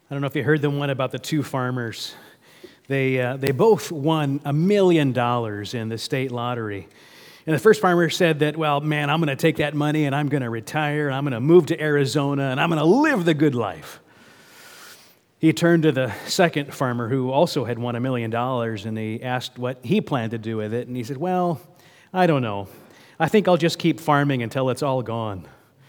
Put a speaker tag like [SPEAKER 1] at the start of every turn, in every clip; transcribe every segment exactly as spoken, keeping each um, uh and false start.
[SPEAKER 1] I don't know if you heard the one about the two farmers. They uh, they both won a million dollars in the state lottery. And the first farmer said that, well, man, I'm going to take that money and I'm going to retire. I'm going to move to Arizona and I'm going to live the good life. He turned to the second farmer who also had won a million dollars and he asked what he planned to do with it. And he said, well, I don't know. I think I'll just keep farming until it's all gone.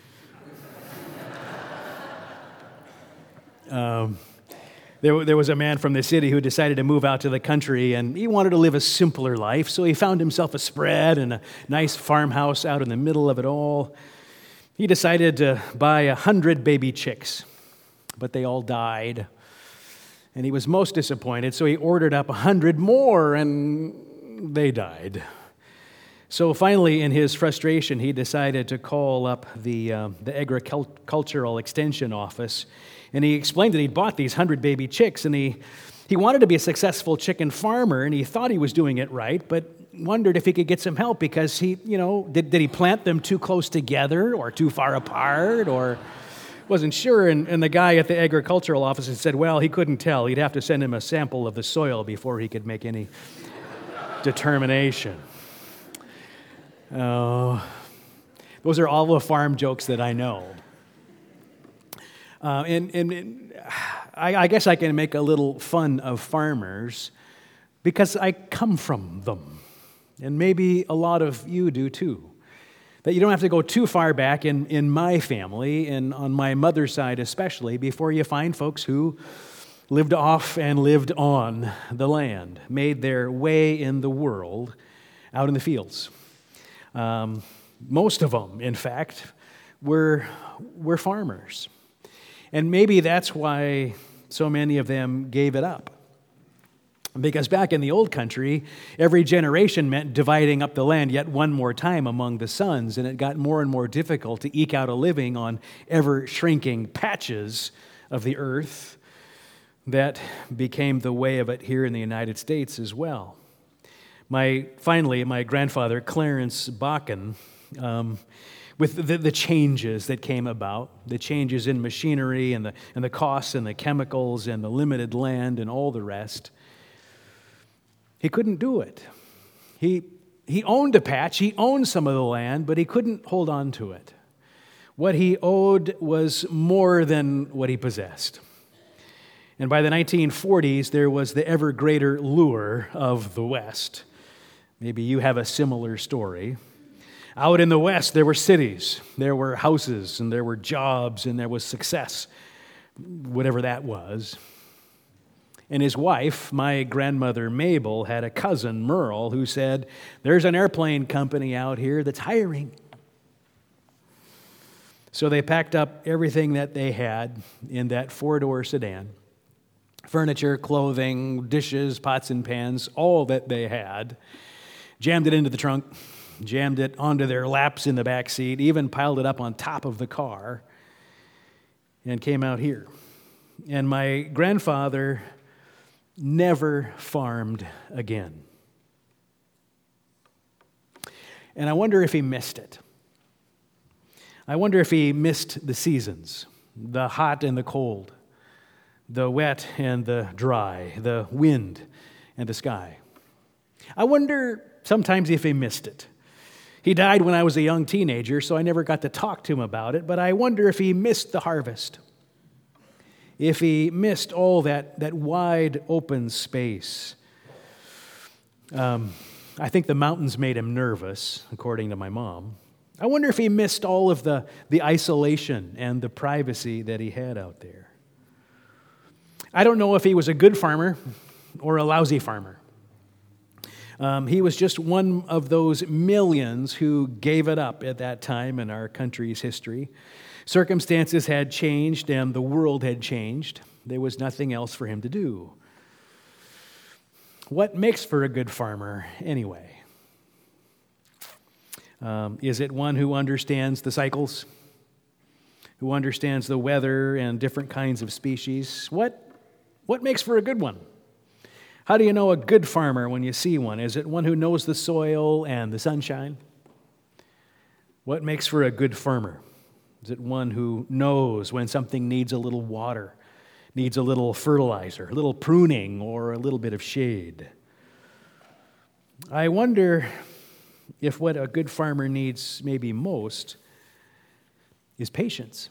[SPEAKER 1] Um, there, there was a man from the city who decided to move out to the country, and he wanted to live a simpler life, so he found himself a spread and a nice farmhouse out in the middle of it all. He decided to buy a hundred baby chicks, but they all died, and he was most disappointed, so he ordered up a hundred more, and they died. So finally, in his frustration, he decided to call up the, uh, the agricultural extension office, and he explained that he'd bought these hundred baby chicks, and he, he wanted to be a successful chicken farmer, and he thought he was doing it right, but wondered if he could get some help because he, you know, did, did he plant them too close together or too far apart, or wasn't sure. And, and the guy at the agricultural office had said, well, he couldn't tell. He'd have to send him a sample of the soil before he could make any determination. Oh, those are all the farm jokes that I know. Uh, and, and, and I, I guess I can make a little fun of farmers because I come from them. And maybe a lot of you do too. That you don't have to go too far back in, in my family, and on my mother's side especially, before you find folks who lived off and lived on the land, made their way in the world out in the fields. Um, most of them, in fact, were, were farmers. And maybe that's why so many of them gave it up. Because back in the old country, every generation meant dividing up the land yet one more time among the sons, and it got more and more difficult to eke out a living on ever-shrinking patches of the earth. That became the way of it here in the United States as well. My finally, my grandfather, Clarence Bakken, um, with the, the changes that came about, the changes in machinery and the, and the costs and the chemicals and the limited land and all the rest, he couldn't do it. He, he owned a patch, he owned some of the land, but he couldn't hold on to it. What he owed was more than what he possessed. And by the nineteen forties, there was the ever greater lure of the West. Maybe you have a similar story. Out in the West, there were cities, there were houses, and there were jobs, and there was success, whatever that was. And his wife, my grandmother Mabel, had a cousin, Merle, who said, there's an airplane company out here that's hiring. So they packed up everything that they had in that four-door sedan. Furniture, clothing, dishes, pots and pans, all that they had. Jammed it into the trunk, jammed it onto their laps in the back seat, even piled it up on top of the car, and came out here. And my grandfather never farmed again. And I wonder if he missed it. I wonder if he missed the seasons, the hot and the cold, the wet and the dry, the wind and the sky. I wonder sometimes if he missed it. He died when I was a young teenager, so I never got to talk to him about it, but I wonder if he missed the harvest. If he missed all that, that wide open space. Um, I think the mountains made him nervous, according to my mom. I wonder if he missed all of the, the isolation and the privacy that he had out there. I don't know if he was a good farmer or a lousy farmer. Um, he was just one of those millions who gave it up at that time in our country's history. Circumstances had changed and the world had changed. There was nothing else for him to do. What makes for a good farmer anyway? Um, is it one who understands the cycles? Who understands the weather and different kinds of species? What, what makes for a good one? How do you know a good farmer when you see one? Is it one who knows the soil and the sunshine? What makes for a good farmer? Is it one who knows when something needs a little water, needs a little fertilizer, a little pruning, or a little bit of shade. I wonder if what a good farmer needs maybe most is patience.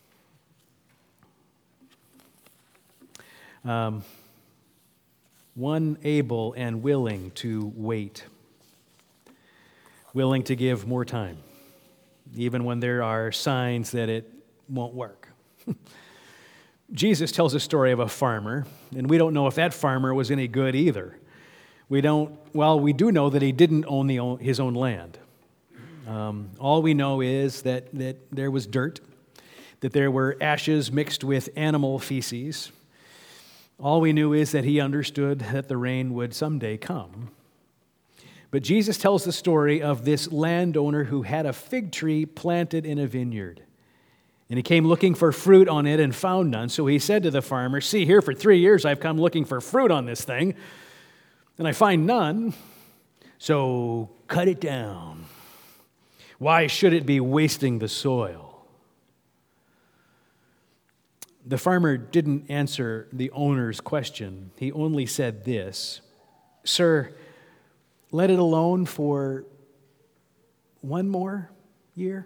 [SPEAKER 1] Um, one able and willing to wait, willing to give more time, even when there are signs that it won't work. Jesus tells a story of a farmer, and we don't know if that farmer was any good either. We don't, well, we do know that he didn't own the own, his own land. Um, all we know is that, that there was dirt, that there were ashes mixed with animal feces. All we knew is that he understood that the rain would someday come. But Jesus tells the story of this landowner who had a fig tree planted in a vineyard. And he came looking for fruit on it and found none. So he said to the farmer, "See, here for three years I've come looking for fruit on this thing, and I find none. So cut it down. Why should it be wasting the soil?" The farmer didn't answer the owner's question. He only said this, "Sir, let it alone for one more year.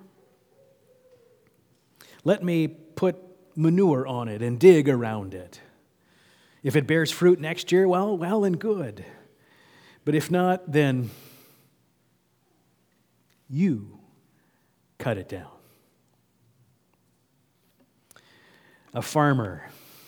[SPEAKER 1] Let me put manure on it and dig around it. If it bears fruit next year, well, well and good. But if not, then you cut it down." A farmer,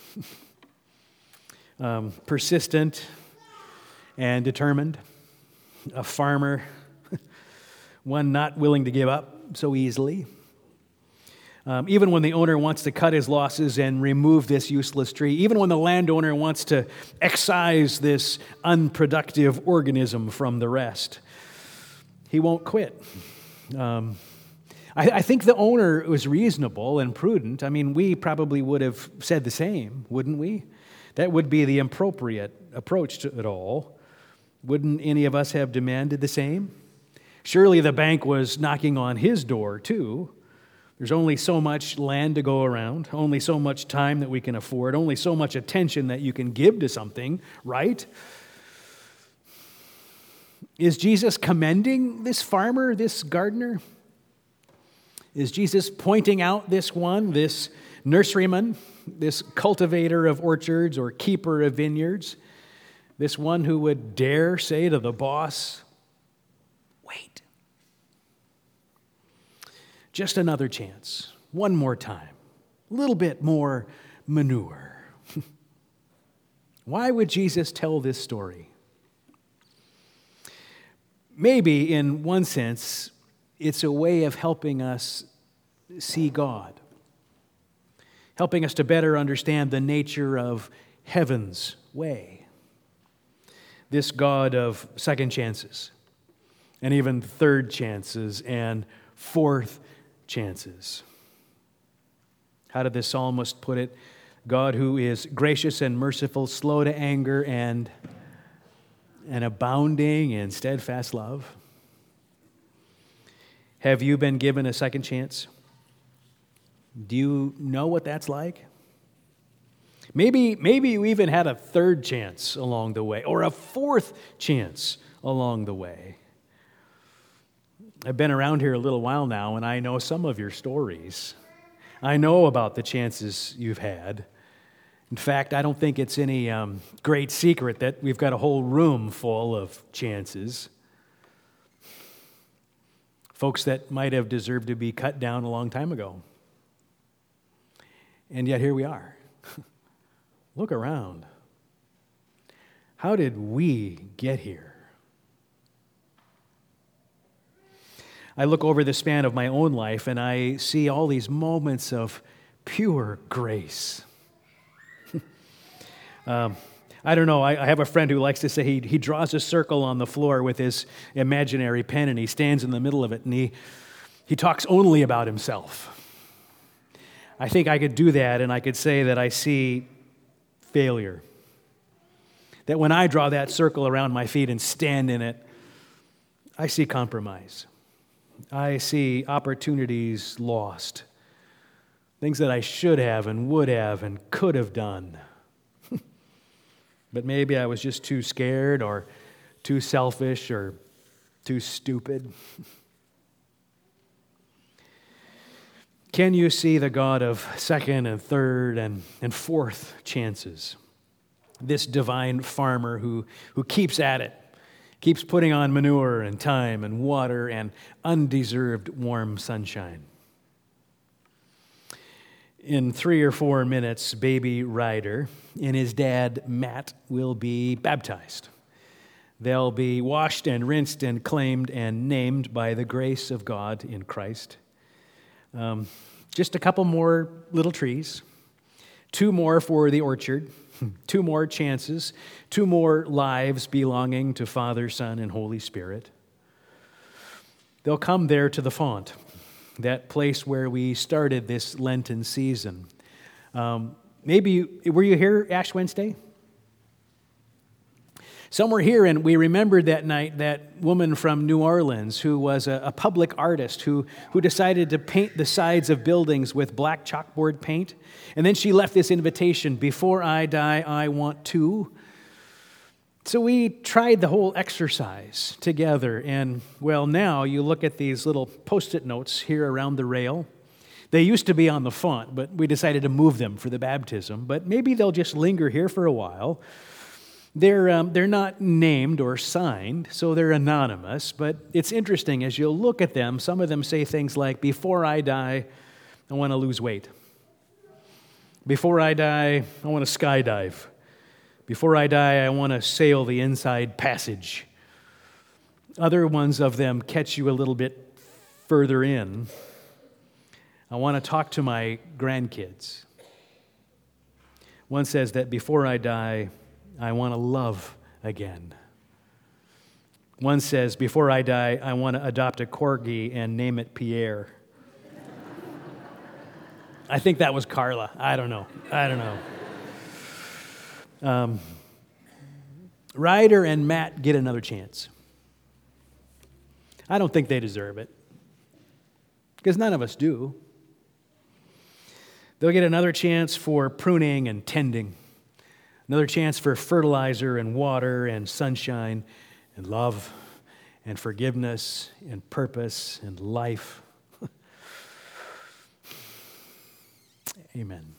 [SPEAKER 1] um, persistent and determined. A farmer, one not willing to give up so easily. Um, even when the owner wants to cut his losses and remove this useless tree, even when the landowner wants to excise this unproductive organism from the rest, he won't quit. Um, I, I think the owner was reasonable and prudent. I mean, we probably would have said the same, wouldn't we? That would be the appropriate approach to it all. Wouldn't any of us have demanded the same? Surely the bank was knocking on his door, too. There's only so much land to go around, only so much time that we can afford, only so much attention that you can give to something, right? Is Jesus commending this farmer, this gardener? Is Jesus pointing out this one, this nurseryman, this cultivator of orchards or keeper of vineyards, this one who would dare say to the boss, "Wait. Just another chance, one more time, a little bit more manure"? Why would Jesus tell this story? Maybe in one sense, it's a way of helping us see God, helping us to better understand the nature of heaven's way. This God of second chances, and even third chances, and fourth chances. How did the psalmist put it? God who is gracious and merciful, slow to anger, and, and abounding in steadfast love. Have you been given a second chance? Do you know what that's like? Maybe, maybe you even had a third chance along the way, or a fourth chance along the way. I've been around here a little while now, and I know some of your stories. I know about the chances you've had. In fact, I don't think it's any um, great secret that we've got a whole room full of chances. Folks that might have deserved to be cut down a long time ago. And yet here we are. Look around. How did we get here? I look over the span of my own life and I see all these moments of pure grace. um, I don't know, I, I have a friend who likes to say he, he draws a circle on the floor with his imaginary pen and he stands in the middle of it and he, he talks only about himself. I think I could do that and I could say that I see failure. That when I draw that circle around my feet and stand in it, I see compromise. I see opportunities lost. things that I should have and would have and could have done. But maybe I was just too scared or too selfish or too stupid. Can you see the God of second and third and, and fourth chances? This divine farmer who, who keeps at it, keeps putting on manure and time and water and undeserved warm sunshine. In three or four minutes, baby Ryder and his dad, Matt, will be baptized. They'll be washed and rinsed and claimed and named by the grace of God in Christ. Um, just a couple more little trees, two more for the orchard, two more chances, two more lives belonging to Father, Son, and Holy Spirit. They'll come there to the font, that place where we started this Lenten season. Um, maybe, were you here Ash Wednesday? Some were here, and we remembered that night that woman from New Orleans who was a, a public artist who, who decided to paint the sides of buildings with black chalkboard paint. And then she left this invitation, "Before I die, I want to." So we tried the whole exercise together, and well, now you look at these little Post-it notes here around the rail. They used to be on the font, but we decided to move them for the baptism, but maybe they'll just linger here for a while. They're, um, they're not named or signed, so they're anonymous, but it's interesting as you look at them, some of them say things like, "Before I die, I want to lose weight. Before I die, I want to skydive. Before I die, I want to sail the inside passage." Other ones of them catch you a little bit further in. "I want to talk to my grandkids." One says that before I die, I want to love again. One says, before I die, I want to adopt a corgi and name it Pierre. I think that was Carla. I don't know. I don't know. Um, Ryder and Matt get another chance. I don't think they deserve it, because none of us do. They'll get another chance for pruning and tending, another chance for fertilizer and water and sunshine and love and forgiveness and purpose and life. Amen.